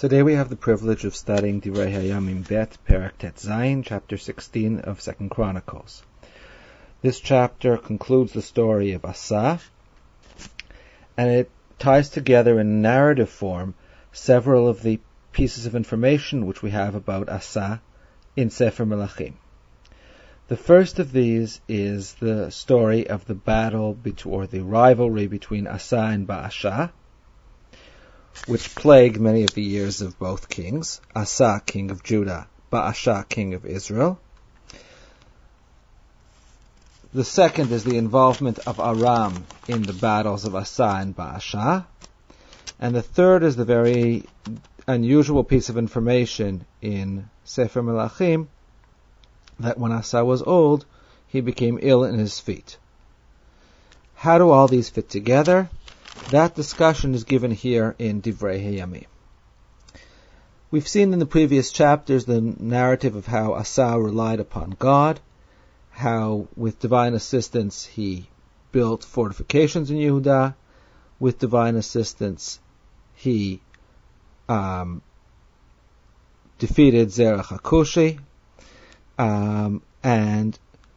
Today we have the privilege of studying Divrei Hayamim Bet, Perek Tet Zayin, chapter 16 of 2 Chronicles. This chapter concludes the story of Asa, and it ties together in narrative form several of the pieces of information which we have about Asa in Sefer Melachim. The first of these is the story of the battle or the rivalry between Asa and Baasha, which plagued many of the years of both kings, Asa, king of Judah, Baasha, king of Israel. The second is the involvement of Aram in the battles of Asa and Baasha. And the third is the very unusual piece of information in Sefer Melachim, that when Asa was old, he became ill in his feet. How do all these fit together? That discussion is given here in Divrei Hayamim. We've seen in the previous chapters the narrative of how Asa relied upon God, how with divine assistance he built fortifications in Yehudah, with divine assistance he defeated Zerach HaKushi, and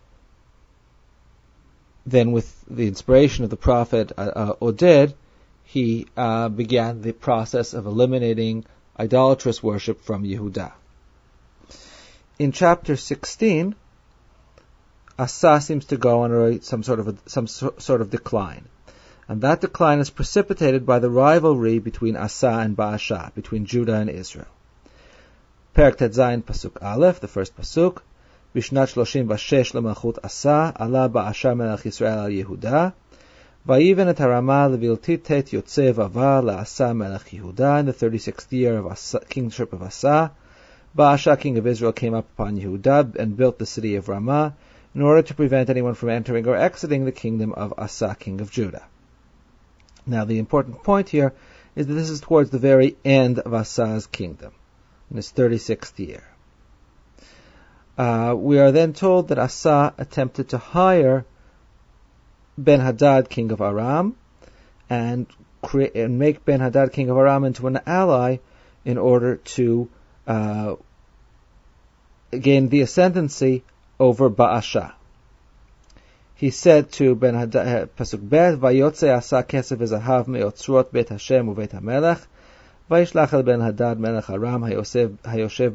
then with the inspiration of the prophet Oded, he began the process of eliminating idolatrous worship from Yehudah. In chapter 16, Asa seems to go on some sort of decline, and that decline is precipitated by the rivalry between Asa and Baasha, between Judah and Israel. Perek Tet Zayin Pasuk Aleph, the first pasuk. בשנת 36 למלכות עשה, עלה באשה מלך ישראל על יהודה, ויבן את הרמה לבלתי תת יוצא ועבר לעשה מלך יהודה. In the 36th year of kingship of Asa, Baasha, king of Israel, came up upon Yehudah and built the city of Ramah in order to prevent anyone from entering or exiting the kingdom of Asa, king of Judah. Now the important point here is that this is towards the very end of Asa's kingdom, in his 36th year. We are then told that Asa attempted to hire Ben-Hadad, king of Aram, and make Ben-Hadad, king of Aram, into an ally in order to gain the ascendancy over Baasha. He said to Ben-Hadad, Pasuk Bet, Vayotze Asa kesef v'zahav me'otzrot bet Hashem u'bet HaMelech, וישלח אל בן הדד מלך ארם היושב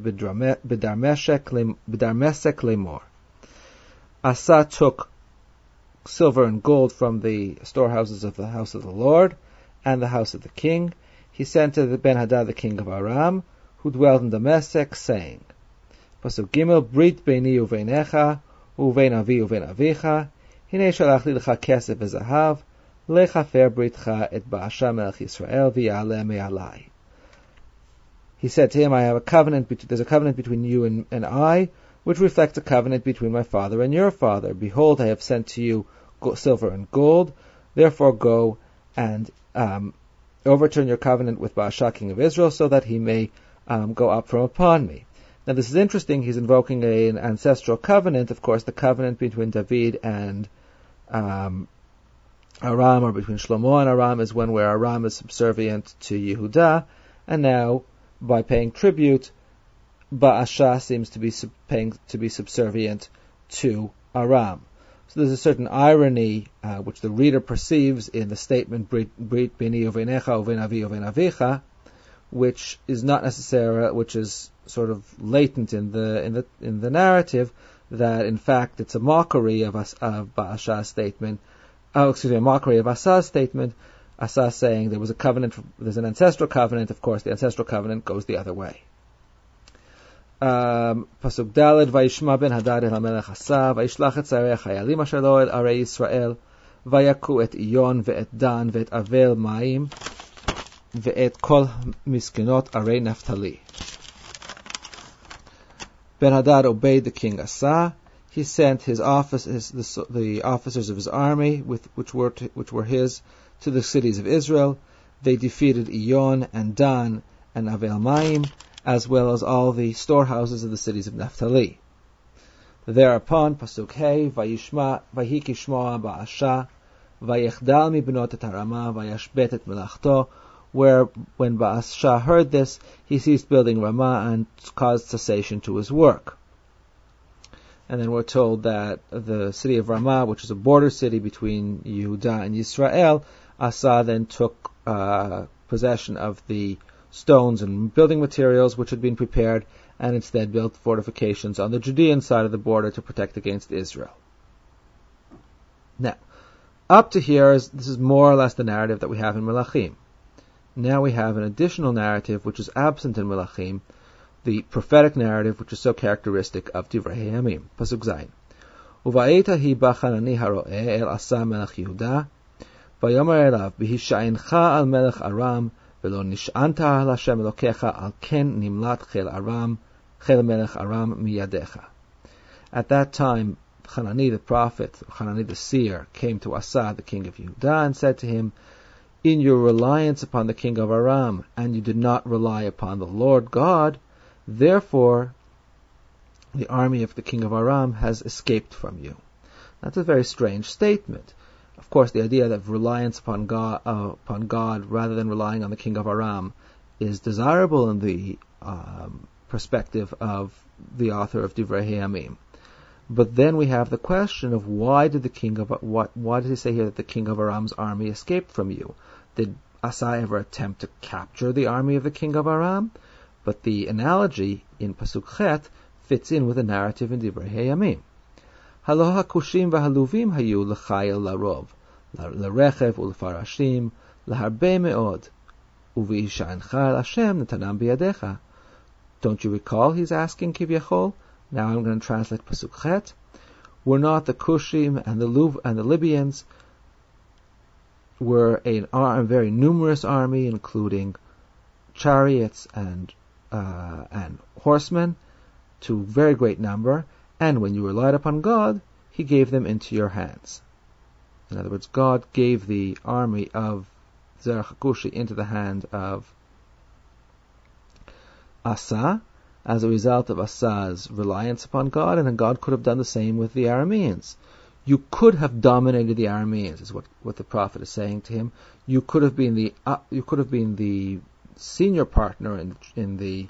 בדמשק לאמור. Asa took silver and gold from the storehouses of the house of the Lord and the house of the king. He sent to the Ben Hadad, the king of Aram, who dwelt in Damascus, saying, Pasuk Gimel, Brit beini uveinecha, uvein avi uvein avicha, hine shalachli lecha kesef v'zahav, lechafer britcha et Baasha melech Yisrael v'yaleh me'alai. He said to him, I have a covenant, there's a covenant between you and I, which reflects a covenant between my father and your father. Behold, I have sent to you silver and gold, therefore go and overturn your covenant with Baasha, king of Israel, so that he may go up from upon me. Now this is interesting, he's invoking an ancestral covenant, of course, the covenant between David and Aram, or between Shlomo and Aram, is one where Aram is subservient to Yehudah, and now, by paying tribute, Baasha seems to be subservient to Aram. So there's a certain irony which the reader perceives in the statement Brit bini uveinecha uvein avi uvein avicha, which is not necessarily, which is sort of latent in the narrative, that in fact it's a mockery of Baasha's statement. A mockery of Asa's statement. Asa saying there's an ancestral covenant, of course the ancestral covenant goes the other way. Pasuk Daled, Vayishma ben Hadad el HaMelech Asa, Vayishlach et tzarei hachayalim asher lo el arei Yisrael, Vayaku et Iyon ve'et Dan ve'et Avel Ma'im, ve'et kol miskenot arei Naphtali. Ben Hadad obeyed the king Asa. He sent the officers of his army, which were his, to the cities of Israel. They defeated Iyon and Dan and Avel Maim, as well as all the storehouses of the cities of Naphtali. Thereupon, Pasuk Hey, Vayiki Shmoa Baasha, Vayechdal mibnot et harama, Vayashbet et melachto, where when Baasha heard this, he ceased building Ramah and caused cessation to his work. And then we're told that the city of Ramah, which is a border city between Yehuda and Yisrael, Asa then took possession of the stones and building materials which had been prepared, and instead built fortifications on the Judean side of the border to protect against Israel. Now, up to here, this is more or less the narrative that we have in Melachim. Now we have an additional narrative which is absent in Melachim, the prophetic narrative which is so characteristic of Divrei Hayamim. Pasuk Zayin. Uva'eta hi b'Hanani haro'eh el Asa melech Yehuda, v'yomer elav b'hisha'incha al melech Aram, v'lo nish'anta al Hashem Elokecha al ken nimlat chel melech Aram miyadecha. At that time, Hanani the prophet, Hanani the seer, came to Asa, the king of Yehuda, and said to him, in your reliance upon the king of Aram, and you did not rely upon the Lord God, therefore the army of the king of Aram has escaped from you. That's a very strange statement. Of course, the idea of reliance upon God rather than relying on the king of Aram is desirable in the perspective of the author of Divrei Hayamim. But then we have the question of why did he say here that the king of Aram's army escaped from you? Did Asa ever attempt to capture the army of the king of Aram? But the analogy in Pasuk Chet fits in with the narrative in Divrei Hayamim. Halo hakushim v'haluvim hayu l'chayil larov, l'rechev u'lefarashim, l'harbe me'od, u'v'isha'encha el Hashem netanam biyadecha. Don't you recall, he's asking Kivyachol? Now I'm going to translate Pasuk Chet. Were not the Kushim and the Libyans were a very numerous army, including chariots and horsemen, to very great number, and when you relied upon God, He gave them into your hands. In other words, God gave the army of Zerach HaKushi into the hand of Asa, as a result of Asa's reliance upon God, and then God could have done the same with the Arameans. You could have dominated the Arameans, is what the prophet is saying to him. You could have been the senior partner in the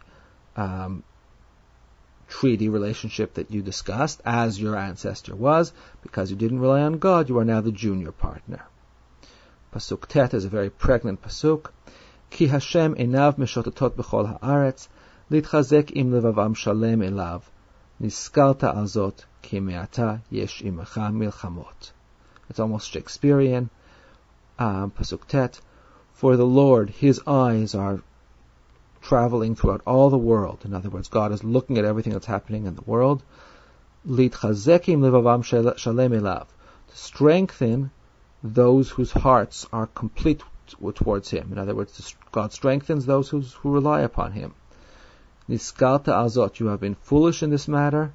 treaty relationship that you discussed, as your ancestor was. Because you didn't rely on God, you are now the junior partner. Pasuk Tet is a very pregnant pasuk. Ki Hashem einav meshotetot b'chol haaretz, litchazek im levavam shalem elav, niskalta al zot ki me'ata yesh imecha milchamot. It's almost Shakespearean. Pasuk Tet. For the Lord, His eyes are traveling throughout all the world. In other words, God is looking at everything that's happening in the world. Litchazek im levavam shalem elav, to strengthen those whose hearts are complete towards Him. In other words, God strengthens those who rely upon Him. Niskalta azot, you have been foolish in this matter.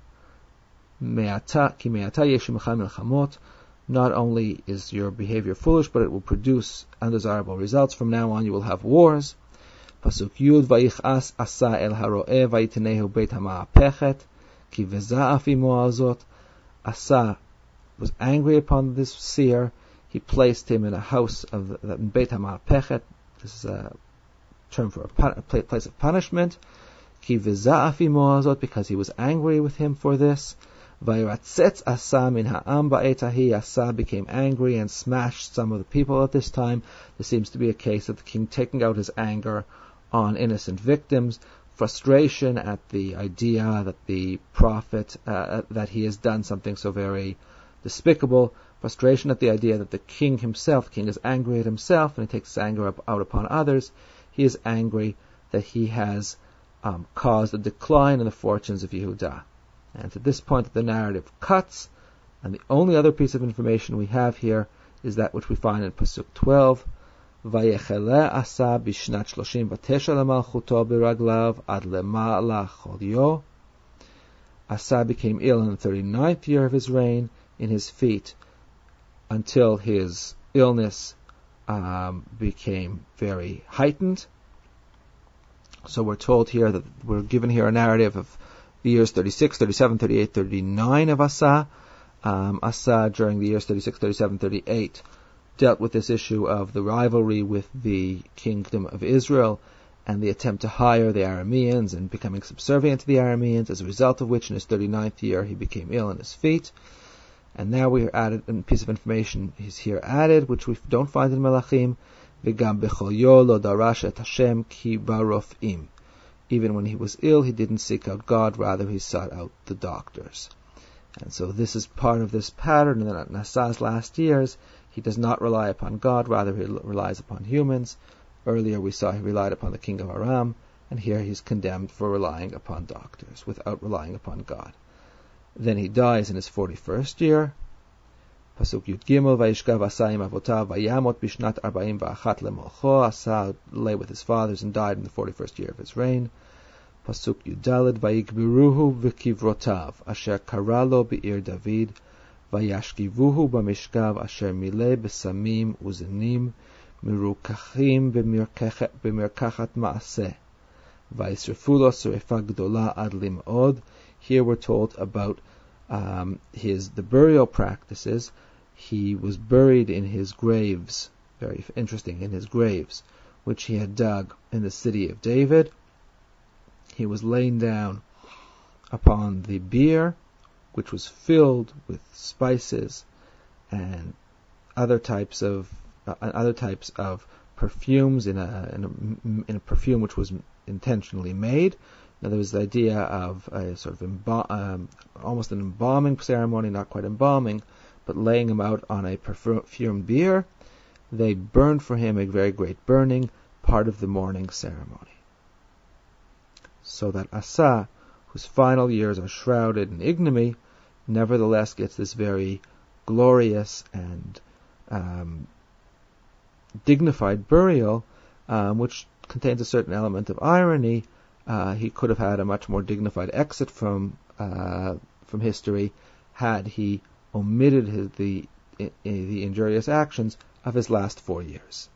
Me'ata yeshimecha milchamot. Not only is your behavior foolish, but it will produce undesirable results. From now on, you will have wars. Pasuk Yud, vayichas asa el haro'eh vayitenehu beit ha'ma'apechet ki veza'af imo azot. Asa was angry upon this seer. He placed him in a house of Beit HaMa'apechet. This is a term for a place of punishment. Ki v'za'af imo azot, because he was angry with him for this. Vayiratzetz Asa min ha'am ba'etahi. Asa became angry and smashed some of the people at this time. There seems to be a case of the king taking out his anger on innocent victims. Frustration at the idea that the prophet, that he has done something so very despicable. Frustration at the idea that the king is angry at himself, and he takes his anger out upon others. He is angry that he has caused a decline in the fortunes of Yehuda. And to this point the narrative cuts, and the only other piece of information we have here is that which we find in Pasuk 12. Vayechele Asa bishnat 39 lemalchuto biraglav ad lema'ala chodyo. Asa became ill in the 39th year of his reign in his feet, until his illness became very heightened. So we're told here that we're given here a narrative of the years 36, 37, 38, 39 of Asa. Asa, during the years 36, 37, 38, dealt with this issue of the rivalry with the kingdom of Israel and the attempt to hire the Arameans and becoming subservient to the Arameans, as a result of which in his 39th year he became ill in his feet. And now we are added a piece of information is here added, which we don't find in Melachim. V'gam b'chol yo lo darash et Hashem ki barofim. Even when he was ill, he didn't seek out God, rather he sought out the doctors. And so this is part of this pattern in Asa's last years. He does not rely upon God, rather he relies upon humans. Earlier we saw he relied upon the king of Aram, and here he's condemned for relying upon doctors, without relying upon God. Then he dies in his 41st year. Pasuk Yud Gimel, Vayishkav Asa im avotav, Vayamot bishnat 41 lemolcho. Asa lay with his fathers and died in the 41st year of his reign. Pasuk Yud Daled, Vayikbiruhu v'kivrotav, Asher karalo be'ir David, Vayashkivuhu b'mishkav, Asher mileh b'samim uzenim, Mirukachim b'mirkachat ma'aseh, Vayisrefu lo srefa gdola ad lim'od. Here we're told about the burial practices. He was buried in his graves, very interesting, in his graves, which he had dug in the city of David. He was laid down upon the bier, which was filled with spices and other types of perfumes in a perfume which was intentionally made. Now, there was the idea of a sort of almost an embalming ceremony, not quite embalming, but laying him out on a perfumed bier. They burned for him a very great burning, part of the mourning ceremony. So that Asa, whose final years are shrouded in ignominy, nevertheless gets this very glorious and dignified burial, which contains a certain element of irony. He could have had a much more dignified exit from history had he omitted the injurious actions of his last 4 years.